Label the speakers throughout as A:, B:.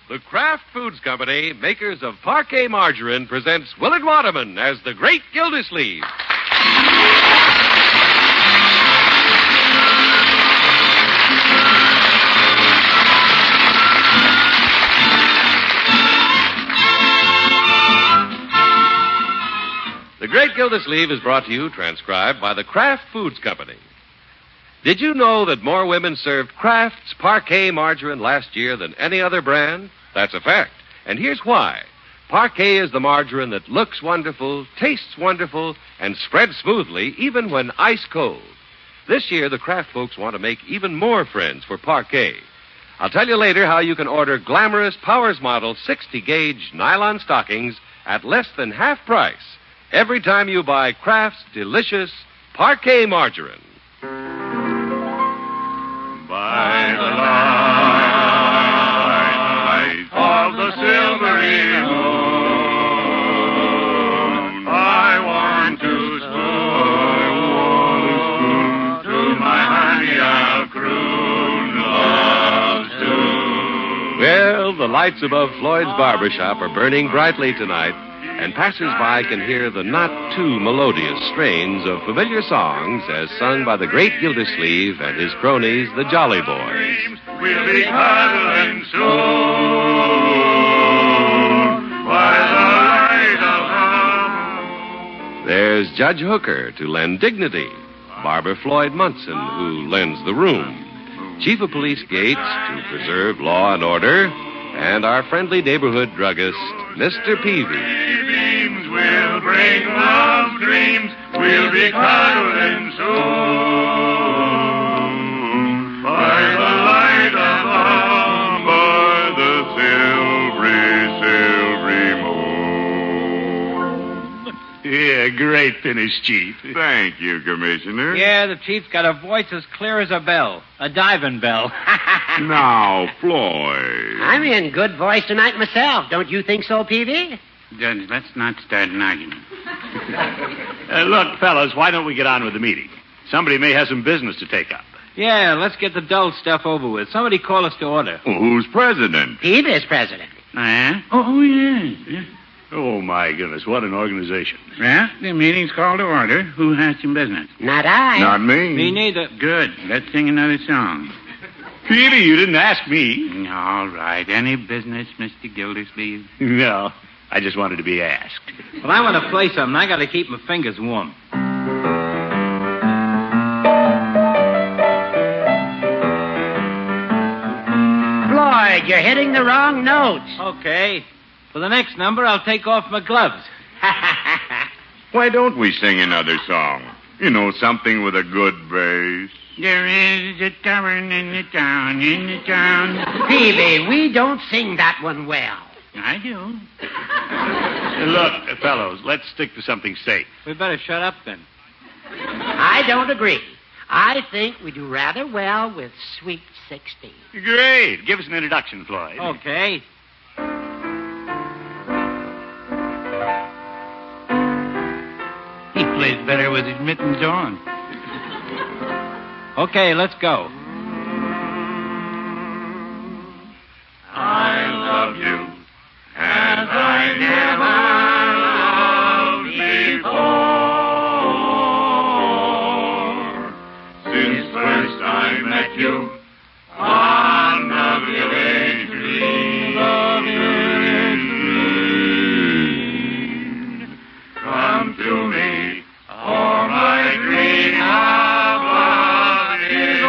A: The Kraft Foods Company, makers of Parquet Margarine, presents Willard Waterman as the Great Gildersleeve. The Great Gildersleeve is brought to you, transcribed by the Kraft Foods Company. Did you know that more women served Kraft's Parquet Margarine last year than any other brand? That's a fact. And here's why. Parquet is the margarine that looks wonderful, tastes wonderful, and spreads smoothly even when ice cold. This year, the Kraft folks want to make even more friends for Parquet. I'll tell you later how you can order glamorous Powers Model 60-gauge nylon stockings at less than half price every time you buy Kraft's delicious Parquet Margarine.
B: By the light of the silvery moon, I want to spoon to my honey I'll croon love soon.
A: Well, the lights above Floyd's barbershop are burning brightly tonight, and passers-by can hear the not-too-melodious strains of familiar songs as sung by the Great Gildersleeve and his cronies, the Jolly Boys.
B: We'll be cuddling soon by the light of the moon.
A: There's Judge Hooker to lend dignity, Barber Floyd Munson, who lends the room, Chief of Police Gates to preserve law and order, and our friendly neighborhood druggist, Mr. Peavy.
B: Beams will bring love dreams. We'll be cuddling soon by the light of the silvery moon.
C: Yeah, great finish, Chief.
B: Thank you, Commissioner.
D: Yeah, the chief's got a voice as clear as a bell. A diving bell.
B: Now, Floyd.
E: I'm in good voice tonight myself. Don't you think so, Peavy?
C: Judge, let's not start an argument.
F: Look, fellas, why don't we get on with the meeting? Somebody may have some business to take up.
D: Yeah, let's get the dull stuff over with. Somebody call us to order.
B: Well, who's president?
E: Peavy's president.
C: Yeah? Oh, yeah.
F: Oh, my goodness, what an organization.
C: Well, the meeting's called to order. Who has some business?
E: Not I.
B: Not me.
D: Me neither.
C: Good. Let's sing another song.
F: Peavy, you didn't ask me.
C: All right. Any business, Mr. Gildersleeve?
F: No, I just wanted to be asked.
D: Well, I want to play something. I got to keep my fingers warm.
E: Floyd, you're hitting the wrong notes.
D: Okay. For the next number, I'll take off my gloves.
B: Why don't we sing another song? You know, something with a good bass.
C: There is a tavern in the town,
E: Peavy, we don't sing that one well.
C: I do.
F: Look, fellows, let's stick to something safe.
D: We better shut up then.
E: I don't agree. I think we do rather well with Sweet 16.
F: Great. Give us an introduction, Floyd.
D: Okay.
C: He plays better with his mittens on.
D: Okay, let's go.
B: I love you as I never loved before. Since first I met you on the village green, come to me, for my dream of love is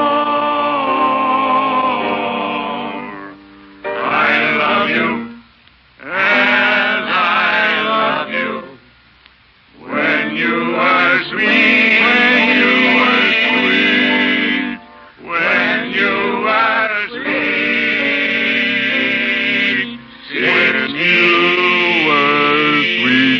B: o'er. I love you as I love you when you were sweet, when you were sweet, since you were sweet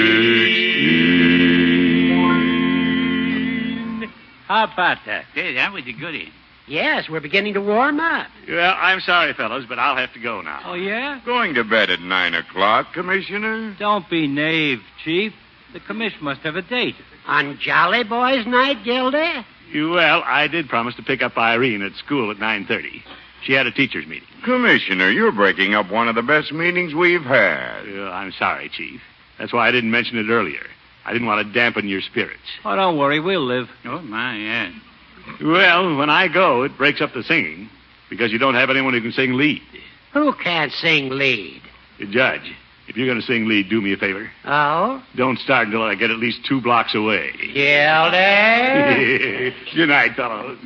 B: 16.
D: How about that?
C: Hey, that was a goodie.
E: Yes, we're beginning to warm up.
F: Well, I'm sorry, fellows, but I'll have to go now.
D: Oh, yeah?
B: Going to bed at 9 o'clock, Commissioner?
D: Don't be naive, Chief. The commission must have a date.
E: On Jolly Boys Night, Gildy?
F: Well, I did promise to pick up Irene at school at 9:30. She had a teacher's meeting.
B: Commissioner, you're breaking up one of the best meetings we've had.
F: I'm sorry, Chief. That's why I didn't mention it earlier. I didn't want to dampen your spirits.
D: Oh, don't worry. We'll live.
C: Oh, my, yeah.
F: Well, when I go, it breaks up the singing because you don't have anyone who can sing lead.
E: Who can't sing lead?
F: Judge, if you're going to sing lead, do me a favor.
E: Oh?
F: Don't start until I get at least 2 blocks away.
E: Gildy?
F: Good night, fellows.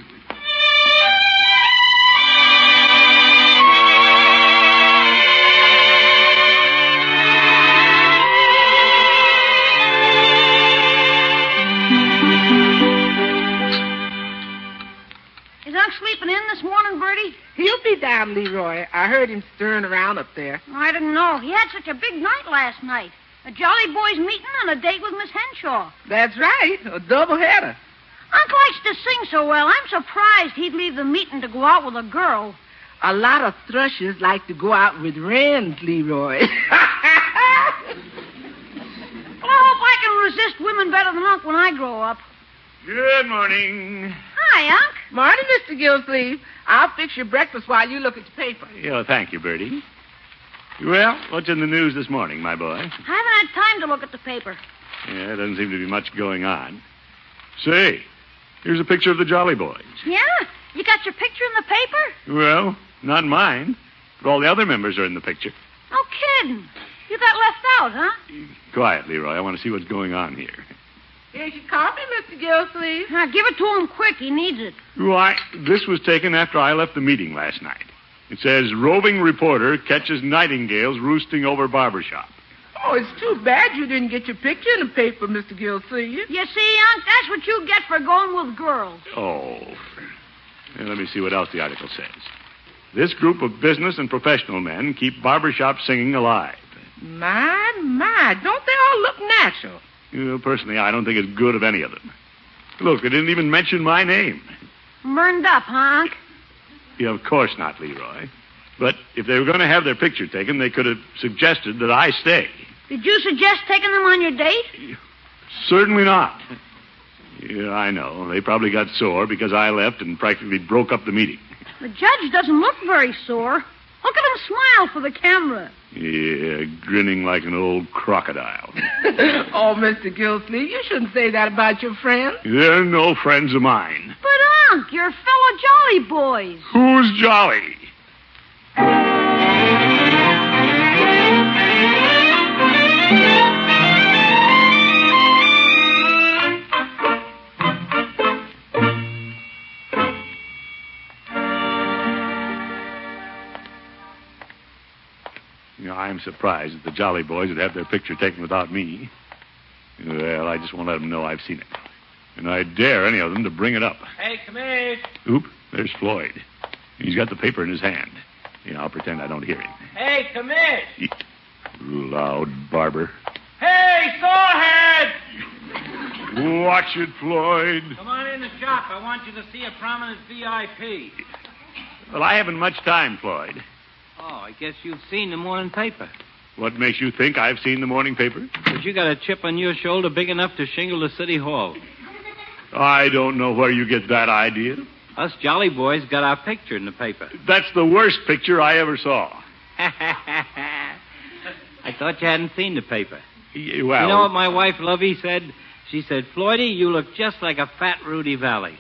G: Is Unc sleeping in this morning, Bertie?
H: He'll be down, Leroy. I heard him stirring around up there.
G: I didn't know. He had such a big night last night. A Jolly Boys meeting and a date with Miss Henshaw.
H: That's right, a doubleheader.
G: Unc likes to sing so well, I'm surprised he'd leave the meeting to go out with a girl.
H: A lot of thrushes like to go out with wrens, Leroy.
G: Well, I hope I can resist women better than Unc when I grow up.
F: Good morning.
G: Hi, Unc.
H: Morning, Mr. Gillsleeve. I'll fix your breakfast while you look at your paper.
F: Thank you, Bertie. Well, what's in the news this morning, my boy?
G: I haven't had time to look at the paper.
F: Yeah, there doesn't seem to be much going on. Say, here's a picture of the Jolly Boys.
G: Yeah? You got your picture in the paper?
F: Well, not mine, but all the other members are in the picture.
G: No kidding. You got left out, huh?
F: Quiet, Leroy. I want to see what's going on here.
H: Here's your coffee, Mr. Gillsleeve.
G: Now, give it to him quick. He needs it.
F: Why, this was taken after I left the meeting last night. It says, roving reporter catches nightingales roosting over barbershop.
H: Oh, it's too bad you didn't get your picture in the paper, Mr. Gillsleeve.
G: You see, Unc, that's what you get for going with girls.
F: Oh. Now, let me see what else the article says. This group of business and professional men keep barbershop singing alive.
H: My, don't they all look natural?
F: Personally, I don't think it's good of any of them. Look, they didn't even mention my name.
G: Burned up, huh, Unc?
F: Yeah, of course not, Leroy. But if they were going to have their picture taken, they could have suggested that I stay.
G: Did you suggest taking them on your date?
F: Certainly not. Yeah, I know. They probably got sore because I left and practically broke up the meeting.
G: The judge doesn't look very sore. Look at him smile for the camera.
F: Yeah, grinning like an old crocodile.
H: Oh, Mr. Gillsleeve, you shouldn't say that about your friends.
F: They're no friends of mine.
G: But, Unc, you're fellow Jolly Boys.
F: Who's Jolly? I'm surprised that the Jolly Boys would have their picture taken without me. Well, I just won't let them know I've seen it. And I dare any of them to bring it up.
D: Hey, come in.
F: Oop, there's Floyd. He's got the paper in his hand. Yeah, I'll pretend I don't hear him.
D: Hey, come in.
F: Loud barber.
D: Hey, Sawhead!
F: Watch it, Floyd.
D: Come on in the shop. I want you to see a prominent VIP.
F: Well, I haven't much time, Floyd.
D: Oh, I guess you've seen the morning paper.
F: What makes you think I've seen the morning paper?
D: But you got a chip on your shoulder big enough to shingle the city hall.
F: I don't know where you get that idea.
D: Us Jolly Boys got our picture in the paper.
F: That's the worst picture I ever saw.
D: I thought you hadn't seen the paper.
F: Well,
D: You know what my wife Lovey said? She said, Floydie, you look just like a fat Rudy Valley.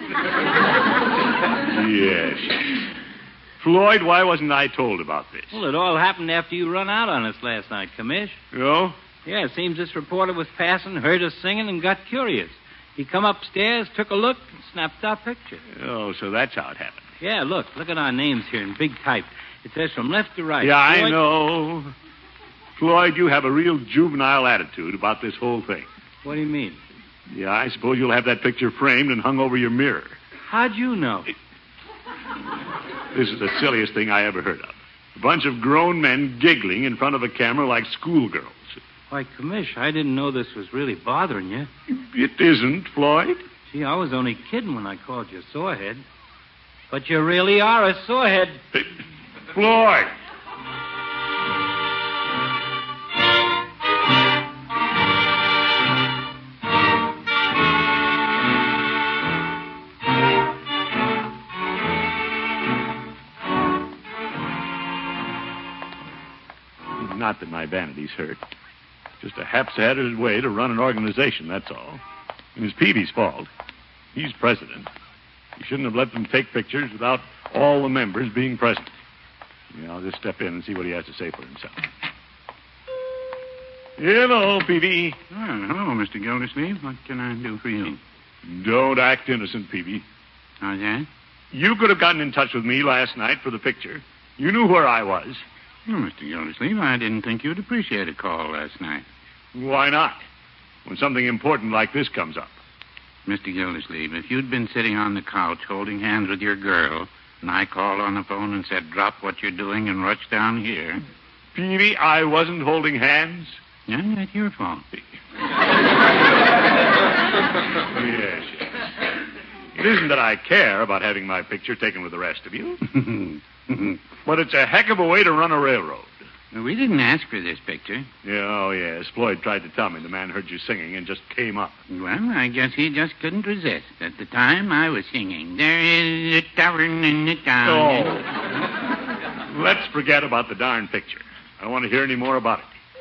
F: Yes. Floyd, why wasn't I told about this?
D: Well, it all happened after you run out on us last night, Commish.
F: Oh?
D: Yeah, it seems this reporter was passing, heard us singing, and got curious. He come upstairs, took a look, and snapped our picture.
F: Oh, so that's how it happened.
D: Yeah, look at our names here in big type. It says from left to right.
F: Yeah, I
D: Floyd-
F: know. Floyd, you have a real juvenile attitude about this whole thing.
D: What do you mean?
F: Yeah, I suppose you'll have that picture framed and hung over your mirror.
D: How'd you know?
F: This is the silliest thing I ever heard of. A bunch of grown men giggling in front of a camera like schoolgirls.
D: Why, Commish, I didn't know this was really bothering you.
F: It isn't, Floyd.
D: Gee, I was only kidding when I called you Sorehead. But you really are a sorehead.
F: Floyd! Not that my vanity's hurt. Just a haphazard way to run an organization, that's all. It was Peavy's fault. He's president. He shouldn't have let them take pictures without all the members being present. Yeah, I'll just step in and see what he has to say for himself. Hello, Peavy.
C: Hello, Mr. Gildersleeve. What can I do for you?
F: Don't act innocent, Peavy.
C: How's that?
F: You could have gotten in touch with me last night for the picture. You knew where I was.
C: Well, Mr. Gildersleeve, I didn't think you'd appreciate a call last night.
F: Why not? When something important like this comes up.
C: Mr. Gildersleeve, if you'd been sitting on the couch holding hands with your girl, and I called on the phone and said, drop what you're doing and rush down here.
F: Peavy, I wasn't holding hands.
C: Yeah, that's your fault.
F: Yes. It isn't that I care about having my picture taken with the rest of you. But it's a heck of a way to run a railroad.
C: We didn't ask for this picture.
F: Yeah, oh, yes. Floyd tried to tell me the man heard you singing and just came up.
C: Well, I guess he just couldn't resist. At the time, I was singing, there is a tavern in the town.
F: Oh. Let's forget about the darn picture. I don't want to hear any more about it.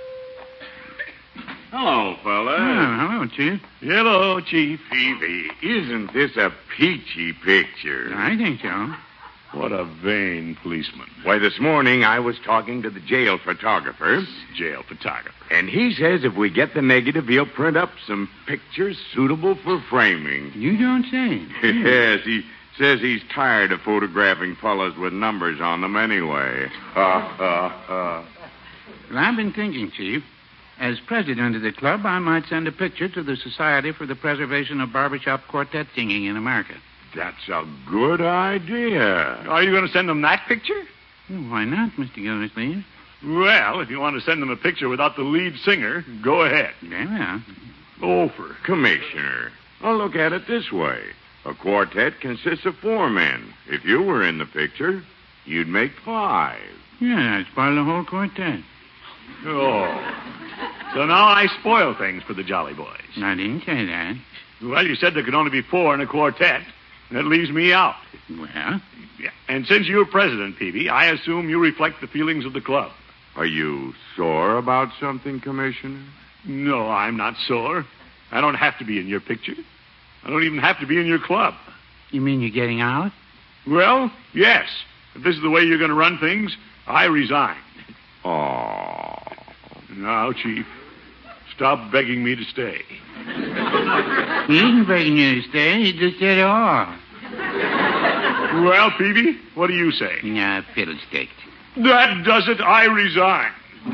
B: Hello, fella.
C: Oh, hello, Chief.
F: Hello, Chief.
B: Peavy, isn't this a peachy picture?
C: I think so.
F: What a vain policeman.
B: Why, this morning I was talking to the jail photographer.
F: Jail photographer.
B: And he says if we get the negative, he'll print up some pictures suitable for framing.
C: You don't say.
B: Yes, he says he's tired of photographing fellas with numbers on them anyway.
C: Well, I've been thinking, Chief. As president of the club, I might send a picture to the Society for the Preservation of Barbershop Quartet Singing in America.
B: That's a good idea.
F: Are you going to send them that picture?
C: Well, why not, Mr. Gildersleeve?
F: Well, if you want to send them a picture without the lead singer, go ahead.
C: Very well.
F: Over.
B: Commissioner, I'll look at it this way. A quartet consists of 4 men. If you were in the picture, you'd make 5.
C: Yeah, that's part of the whole quartet.
F: Oh. So now I spoil things for the Jolly Boys.
C: I didn't say that.
F: Well, you said there could only be 4 in a quartet. That leaves me out.
C: Well?
F: Yeah. And since you're president, Peavy, I assume you reflect the feelings of the club.
B: Are you sore about something, Commissioner?
F: No, I'm not sore. I don't have to be in your picture. I don't even have to be in your club.
C: You mean you're getting out?
F: Well, yes. If this is the way you're going to run things, I resign.
B: Oh.
F: Now, Chief, stop begging me to stay.
C: He isn't begging you to stay. He just said, oh.
F: Well, Peavy, what do you say?
C: Nah, fiddlesticks.
F: That does it. I resign.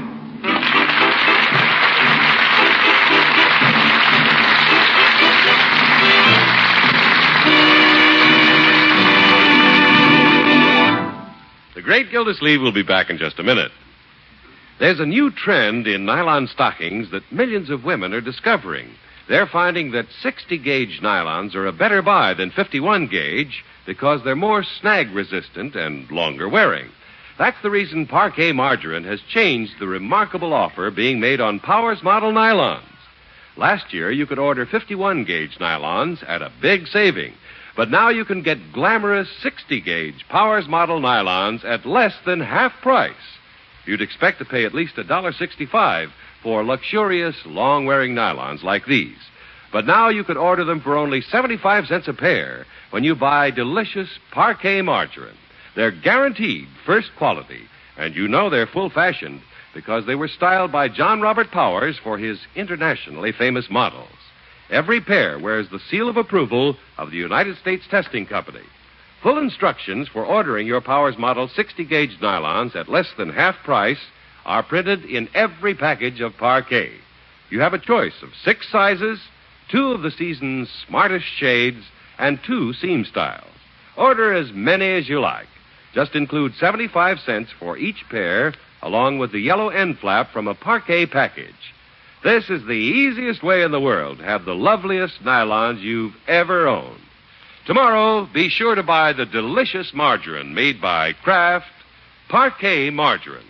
A: The Great Gildersleeve will be back in just a minute. There's a new trend in nylon stockings that millions of women are discovering. They're finding that 60-gauge nylons are a better buy than 51-gauge because they're more snag-resistant and longer wearing. That's the reason Parquet Margarine has changed the remarkable offer being made on Powers model nylons. Last year, you could order 51-gauge nylons at a big saving. But now you can get glamorous 60-gauge Powers model nylons at less than half price. You'd expect to pay at least $1.65 for luxurious, long-wearing nylons like these. But now you could order them for only 75 cents a pair when you buy delicious Parquet Margarine. They're guaranteed first quality, and you know they're full-fashioned because they were styled by John Robert Powers for his internationally famous models. Every pair wears the seal of approval of the United States Testing Company. Full instructions for ordering your Powers model 60-gauge nylons at less than half price are printed in every package of Parquet. You have a choice of 6 sizes, 2 of the season's smartest shades, and 2 seam styles. Order as many as you like. Just include 75 cents for each pair, along with the yellow end flap from a Parquet package. This is the easiest way in the world to have the loveliest nylons you've ever owned. Tomorrow, be sure to buy the delicious margarine made by Kraft, Parquet Margarine.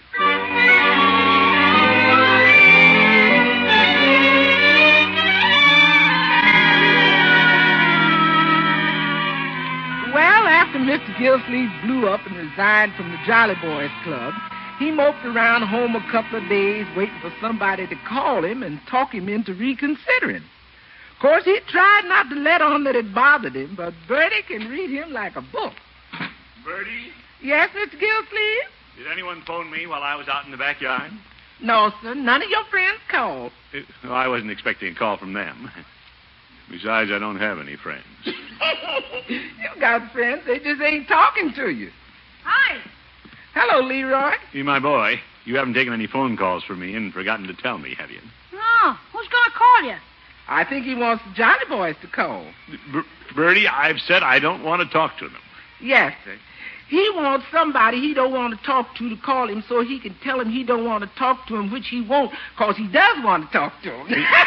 H: Well, after Mr. Gildersleeve blew up and resigned from the Jolly Boys Club, He moped around home a couple of days waiting for somebody to call him and talk him into reconsidering. Of course, he tried not to let on that it bothered him, but Bertie can read him like a book.
F: Bertie,
H: Yes, Mr. Gilsleeve?
F: did anyone phone me while I was out in the backyard?
H: No, sir. None of your friends called.
F: Well, I wasn't expecting a call from them. Besides, I don't have any friends.
H: You got friends. They just ain't talking to you.
G: Hi.
H: Hello, Leroy.
F: Hey, my boy, you haven't taken any phone calls from me and forgotten to tell me, have you?
G: No. Who's going to call you?
H: I think he wants the Jolly Boys to call.
F: Bertie, I've said I don't want to talk to them.
H: Yes, sir. He wants somebody he don't want to talk to call him so he can tell him he don't want to talk to him, which he won't, because he does want to talk to him.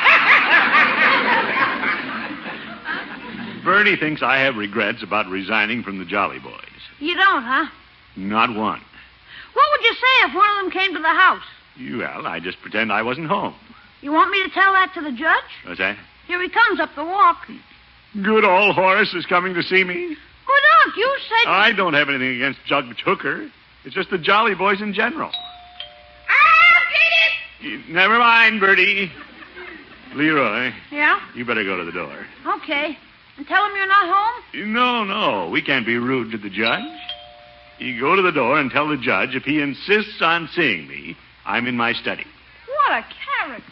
F: Bertie thinks I have regrets about resigning from the Jolly Boys.
G: You don't, huh?
F: Not one.
G: What would you say if one of them came to the house?
F: Well, I just pretend I wasn't home.
G: You want me to tell that to the judge?
F: What's that?
G: Here he comes up the walk.
F: Good old Horace is coming to see me.
G: Good Unc, you said...
F: I don't have anything against Judge Hooker. It's just the Jolly Boys in general.
H: I'll get it!
F: Never mind, Bertie. Leroy,
G: Yeah?
F: you better go to the door.
G: Okay. And tell him you're not home?
F: No, we can't be rude to the judge. You go to the door and tell the judge if he insists on seeing me, I'm in my study.
G: What a character.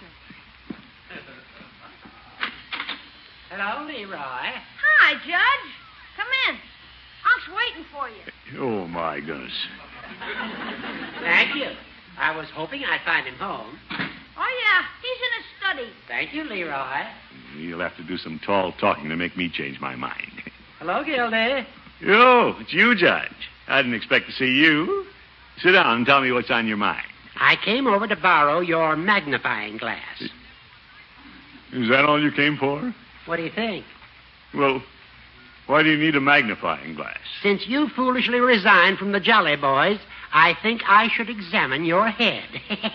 E: Hello, Leroy.
G: Hi, Judge. Come in. Unc's waiting for you.
F: Oh, my goodness.
E: Thank you. I was hoping I'd find him home.
G: Oh, yeah. He's in his study.
E: Thank you, Leroy.
F: You'll have to do some tall talking to make me change my mind.
E: Hello, Gildy.
F: Oh, it's you, Judge. I didn't expect to see you. Sit down and tell me what's on your mind.
E: I came over to borrow your magnifying glass.
F: Is that all you came for?
E: What do you think?
F: Well, why do you need a magnifying glass?
E: Since you foolishly resigned from the Jolly Boys, I think I should examine your head.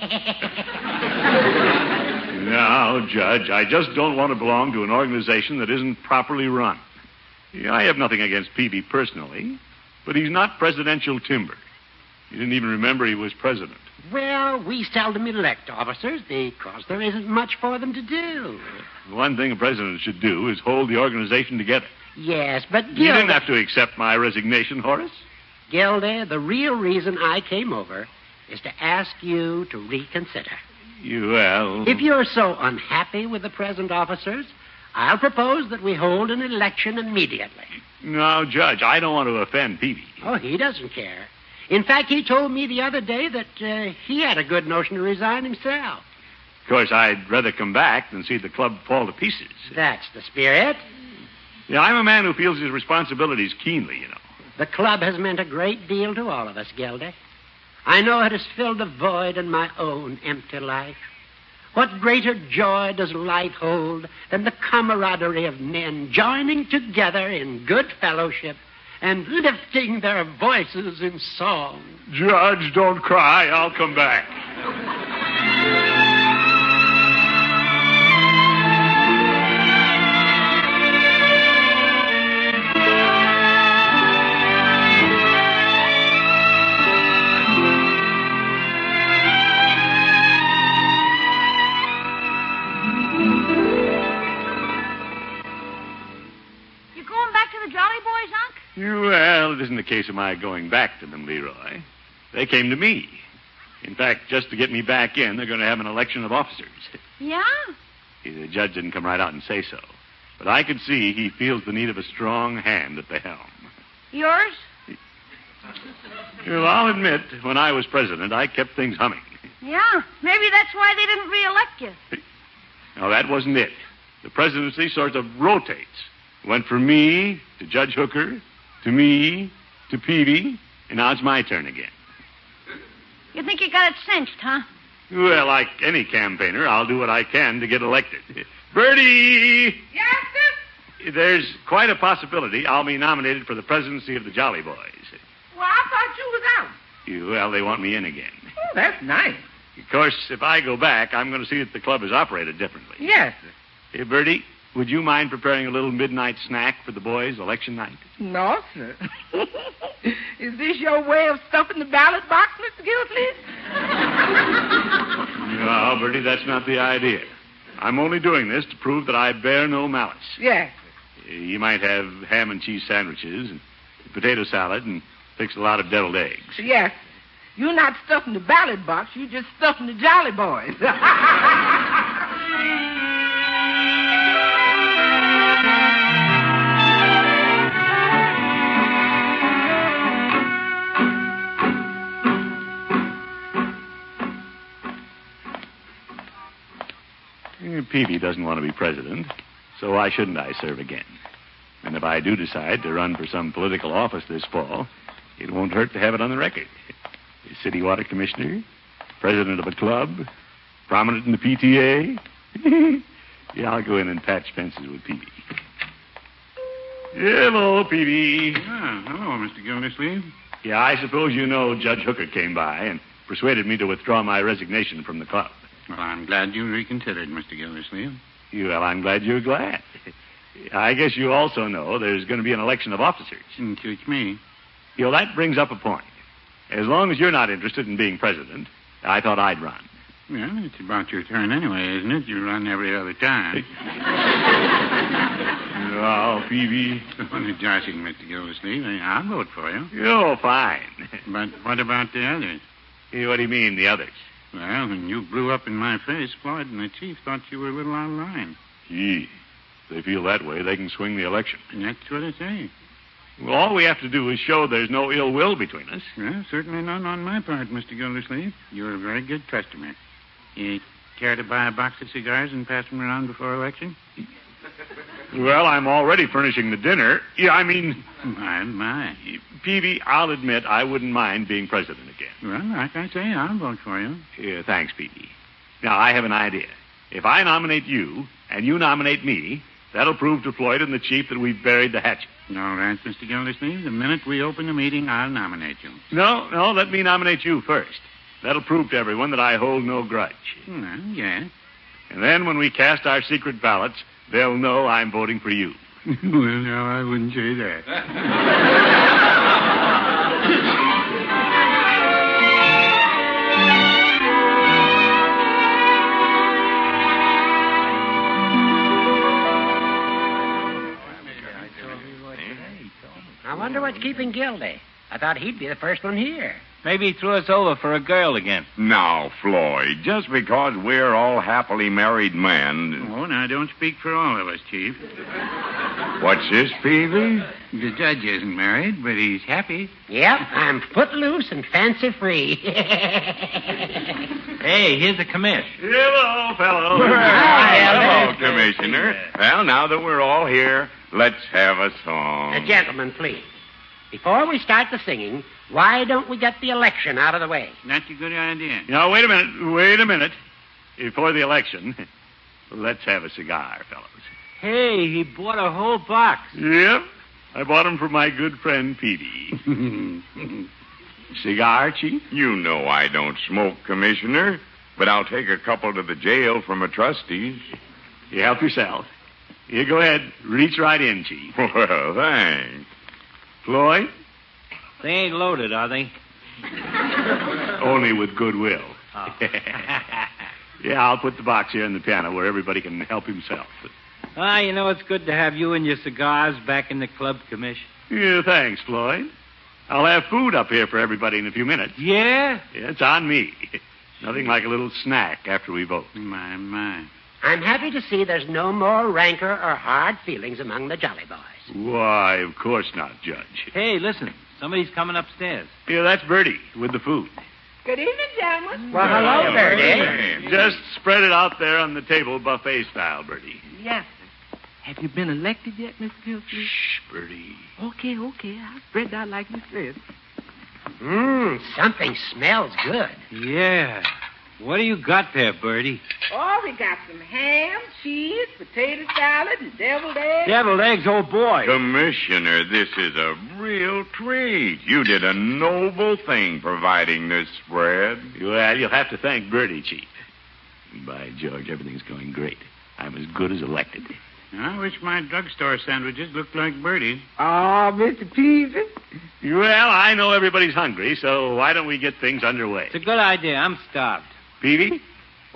F: Now, Judge, I just don't want to belong to an organization that isn't properly run. Yeah, I have nothing against Peavy personally, but he's not presidential timber. You didn't even remember he was president.
E: Well, we seldom elect officers because there isn't much for them to do.
F: The one thing a president should do is hold the organization together.
E: Yes, but Gildy...
F: You didn't have to accept my resignation, Horace.
E: Gildy, the real reason I came over is to ask you to reconsider.
F: Well...
E: If you're so unhappy with the present officers, I'll propose that we hold an election immediately.
F: Now, Judge, I don't want to offend Peavy.
E: Oh, he doesn't care. In fact, he told me the other day that he had a good notion to resign himself.
F: Of course, I'd rather come back than see the club fall to pieces.
E: That's the spirit.
F: Yeah, I'm a man who feels his responsibilities keenly, you know.
E: The club has meant a great deal to all of us, Gildy. I know it has filled a void in my own empty life. What greater joy does life hold than the camaraderie of men joining together in good fellowship and lifting their voices in song?
F: Judge, don't cry. I'll come back. Well, it isn't a case of my going back to them, Leroy. They came to me. In fact, just to get me back in, they're going to have an election of officers.
G: Yeah?
F: The judge didn't come right out and say so. But I could see he feels the need of a strong hand at the helm.
G: Yours?
F: Well, I'll admit, when I was president, I kept things humming.
G: Yeah, maybe that's why they didn't reelect you.
F: Now, that wasn't it. The presidency sort of rotates. Went from me to Judge Hooker, to me, to Peavy, and now it's my turn again.
G: You think you got it cinched, huh?
F: Well, like any campaigner, I'll do what I can to get elected. Bertie!
H: Yes, sir?
F: There's quite a possibility I'll be nominated for the presidency of the Jolly Boys.
H: Well, I thought you was out.
F: Well, they want me in again.
H: Oh, that's nice.
F: Of course, if I go back, I'm going to see that the club is operated differently.
H: Yes, sir.
F: Hey, Bertie, would you mind preparing a little midnight snack for the boys election night?
H: No, sir. Is this your way of stuffing the ballot box, Mr. Gilsleeve?
F: No, Bertie, that's not the idea. I'm only doing this to prove that I bear no malice.
H: Yes.
F: You might have ham and cheese sandwiches and potato salad and fix a lot of deviled eggs.
H: Yes. You're not stuffing the ballot box. You're just stuffing the Jolly Boys.
F: Peavy doesn't want to be president, so why shouldn't I serve again? And if I do decide to run for some political office this fall, it won't hurt to have it on the record. City water commissioner, president of a club, prominent in the PTA. Yeah, I'll go in and patch fences with Peavy. Hello, Peavy.
C: Ah, hello, Mr. Gildersleeve.
F: Yeah, I suppose you know Judge Hooker came by and persuaded me to withdraw my resignation from the club.
C: Well, I'm glad you reconsidered, Mr. Gildersleeve.
F: Well, I'm glad you're glad. I guess you also know there's going to be an election of officers.
C: Suits me.
F: That brings up a point. As long as you're not interested in being president, I thought I'd run.
C: Well, it's about your turn anyway, isn't it? You run every other time.
F: Oh, Peavy.
C: Only joshing, Mr. Gildersleeve. I'll vote for you.
F: Oh, fine.
C: But what about the others?
F: What do you mean, the others?
C: Well, when you blew up in my face, Floyd and the chief thought you were a little out of line.
F: Gee, if they feel that way, they can swing the election.
C: And that's what I say.
F: Well, all we have to do is show there's no ill will between us.
C: Well, certainly none on my part, Mr. Gildersleeve. You're a very good customer. You care to buy a box of cigars and pass them around before election?
F: Well, I'm already furnishing the dinner.
C: My.
F: Peavy, I'll admit I wouldn't mind being president again.
C: Well, like I say, I'll vote for you.
F: Yeah, thanks, Peavy. Now, I have an idea. If I nominate you, and you nominate me, that'll prove to Floyd and the chief that we've buried the hatchet.
C: All right, Mr. Gildersleeve. The minute we open the meeting, I'll nominate you.
F: No, let me nominate you first. That'll prove to everyone that I hold no grudge.
C: Well, yes.
F: And then when we cast our secret ballots, they'll know I'm voting for you.
C: Well, no, I wouldn't say that.
E: I wonder what's keeping Gildy. I thought he'd be the first one here.
D: Maybe he threw us over for a girl again.
B: Now, Floyd, just because we're all happily married men...
C: Oh, now, don't speak for all of us, Chief.
B: What's this, Peavy?
C: The judge isn't married, but he's happy.
E: Yep, I'm footloose and fancy-free.
D: Hey, here's the commish.
F: Hello, fellow.
B: Hello, Commissioner. Well, now that we're all here, let's have a song.
E: Gentlemen, please. Before we start the singing, why don't we get the election out of the way?
C: That's a good idea.
F: Now, wait a minute. Before the election, let's have a cigar, fellows.
D: Hey, he bought a whole box.
F: Yep. I bought them for my good friend Peavy. Cigar, Chief?
B: You know I don't smoke, Commissioner, but I'll take a couple to the jail from a trustees.
F: You help yourself. You go ahead. Reach right in, Chief.
B: Well, thanks.
F: Floyd?
D: They ain't loaded, are they?
F: Only with goodwill.
D: Oh.
F: Yeah, I'll put the box here on the piano where everybody can help himself.
D: It's good to have you and your cigars back in the club, Commish.
F: Yeah, thanks, Floyd. I'll have food up here for everybody in a few minutes.
D: Yeah?
F: Yeah, it's on me. Nothing like a little snack after we vote.
C: My.
E: I'm happy to see there's no more rancor or hard feelings among the Jolly Boys.
F: Why, of course not, Judge.
D: Hey, listen. Somebody's coming upstairs.
F: Yeah, that's Bertie with the food.
H: Good evening, gentlemen.
E: Well, hello, Bertie.
F: Just spread it out there on the table, buffet style, Bertie.
H: Yes. Have you been elected yet, Mr. Gildersleeve?
F: Shh, Bertie.
H: Okay. I'll spread out like you said.
E: Something smells good.
D: Yeah. What do you got there, Bertie?
H: Oh, we got some ham, cheese, potato salad, and deviled eggs.
D: Deviled eggs, oh boy.
B: Commissioner, this is a real treat. You did a noble thing providing this spread.
F: Well, you'll have to thank Bertie, Chief. By George, everything's going great. I'm as good as elected.
C: I wish my drugstore sandwiches looked like Bertie.
H: Oh, Mr. Peavy.
F: Well, I know everybody's hungry, so why don't we get things underway?
D: It's a good idea. I'm starved.
F: Peavy,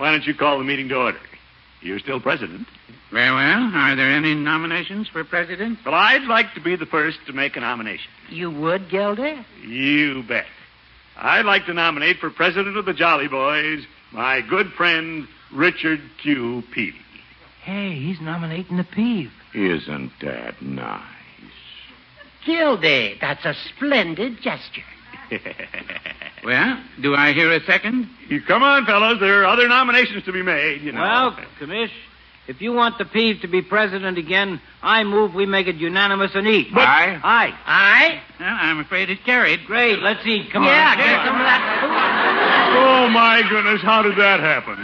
F: why don't you call the meeting to order? You're still president.
C: Very well. Are there any nominations for president?
F: Well, I'd like to be the first to make a nomination.
E: You would, Gildy?
F: You bet. I'd like to nominate for president of the Jolly Boys my good friend Richard Q. Peavy.
D: Hey, he's nominating the Peeve.
B: Isn't that nice?
E: Gildy, that's a splendid gesture.
C: Well, do I hear a second?
F: You come on, fellows. There are other nominations to be made, you know.
D: Well, Commish, if you want the Peeve to be president again, I move we make it unanimous and eat.
C: Aye.
D: Aye.
E: Aye?
C: Well, I'm afraid it's carried.
D: Great, let's eat. Come
E: Yeah,
D: on.
E: get some of that
F: Oh, my goodness, how did that happen?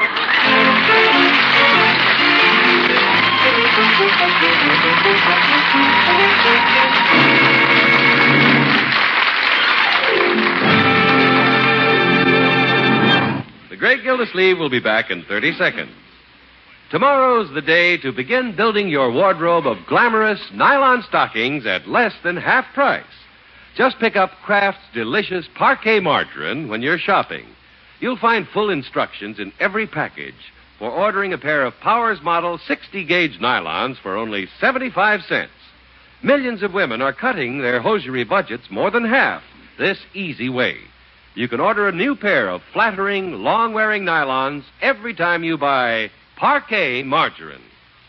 A: The Great Gildersleeve will be back in 30 seconds. Tomorrow's the day to begin building your wardrobe of glamorous nylon stockings at less than half price. Just pick up Kraft's delicious parquet margarine when you're shopping. You'll find full instructions in every package for ordering a pair of Powers Model 60-gauge nylons for only 75 cents. Millions of women are cutting their hosiery budgets more than half this easy way. You can order a new pair of flattering, long-wearing nylons every time you buy parquet margarine.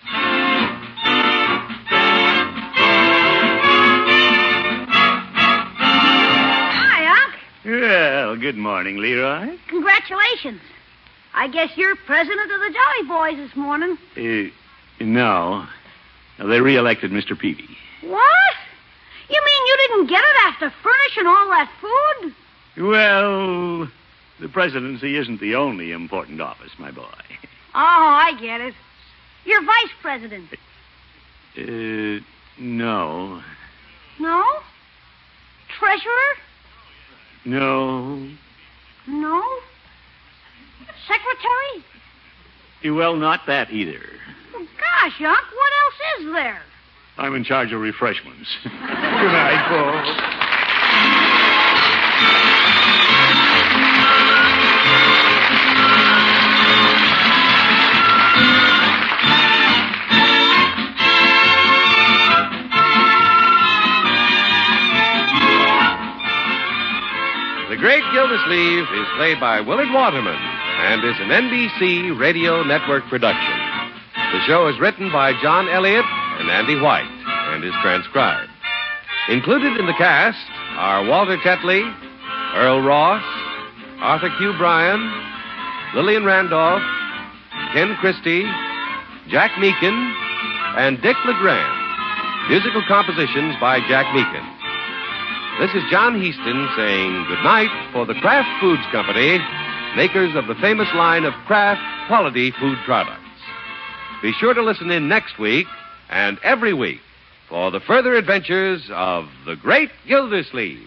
G: Hi, Unc.
F: Well, good morning, Leroy.
G: Congratulations. I guess you're president of the Jolly Boys this morning.
F: No. They re-elected Mr. Peavy.
G: What? You mean you didn't get it after furnishing all that food?
F: Well, the presidency isn't the only important office, my boy.
G: Oh, I get it. You're vice president.
F: No.
G: No? Treasurer?
F: No.
G: No? Secretary?
F: Well, not that either.
G: Well, gosh, Unc, what else is there?
F: I'm in charge of refreshments. Good night, folks.
A: The Great Gildersleeve is played by Willard Waterman and is an NBC Radio Network production. The show is written by John Elliott and Andy White and is transcribed. Included in the cast are Walter Tetley, Earl Ross, Arthur Q. Bryan, Lillian Randolph, Ken Christie, Jack Meakin, and Dick LeGrand. Musical compositions by Jack Meakin. This is John Heaston saying goodnight for the Kraft Foods Company, makers of the famous line of Kraft quality food products. Be sure to listen in next week and every week for the further adventures of the Great Gildersleeve.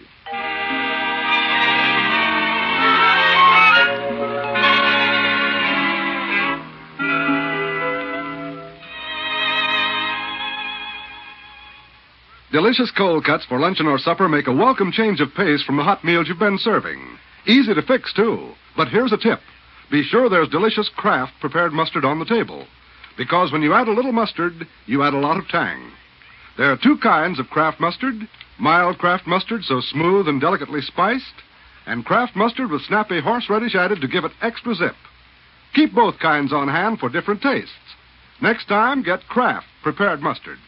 I: Delicious cold cuts for luncheon or supper make a welcome change of pace from the hot meals you've been serving. Easy to fix, too. But here's a tip. Be sure there's delicious Kraft prepared mustard on the table. Because when you add a little mustard, you add a lot of tang. There are two kinds of Kraft mustard. Mild Kraft mustard, so smooth and delicately spiced. And Kraft mustard with snappy horseradish added to give it extra zip. Keep both kinds on hand for different tastes. Next time, get Kraft prepared mustard.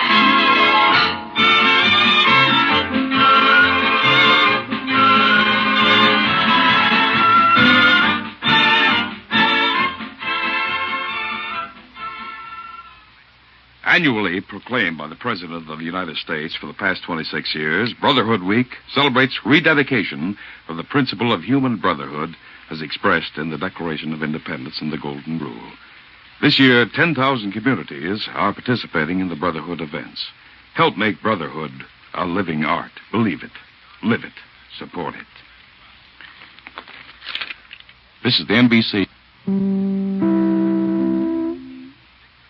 J: Annually proclaimed by the President of the United States for the past 26 years, Brotherhood Week celebrates rededication of the principle of human brotherhood as expressed in the Declaration of Independence and the Golden Rule. This year, 10,000 communities are participating in the Brotherhood events. Help make brotherhood a living art. Believe it. Live it. Support it. This is the NBC.